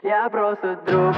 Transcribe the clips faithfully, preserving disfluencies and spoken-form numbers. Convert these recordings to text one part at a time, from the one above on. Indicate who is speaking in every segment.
Speaker 1: Я просто друг.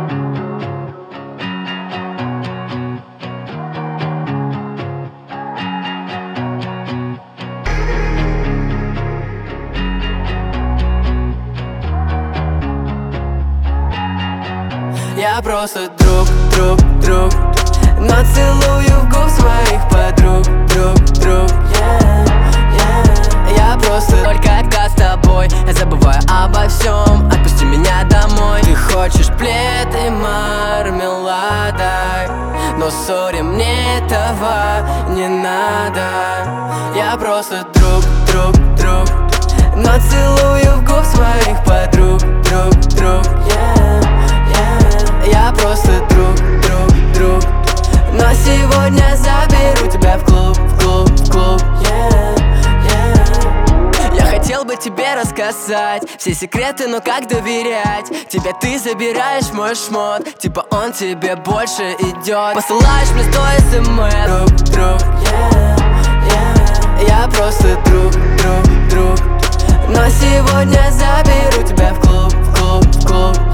Speaker 1: Я просто друг, друг, друг. Но целую в губ своих подруг, друг, друг, yeah, yeah. Я просто только когда с тобой я забываю обо всем. Отпусти меня домой. Ты хочешь плед и мармелада, но сори, мне этого не надо. Я просто друг, друг, друг. Но целую в губ своих подруг, друг, друг, yeah, yeah. Я просто друг, друг, друг. Но сегодня заберу тебя в клуб, в клуб, в клуб, yeah, yeah. Я хотел бы тебе рассказать все секреты, но как доверять тебе? Ты забираешь мой шмот, типа он тебе больше идет. Посылаешь мне сто смс. Друг, друг, yeah, yeah. Я просто друг, друг, друг. Но сегодня заберу тебя в клуб, в клуб, в клуб.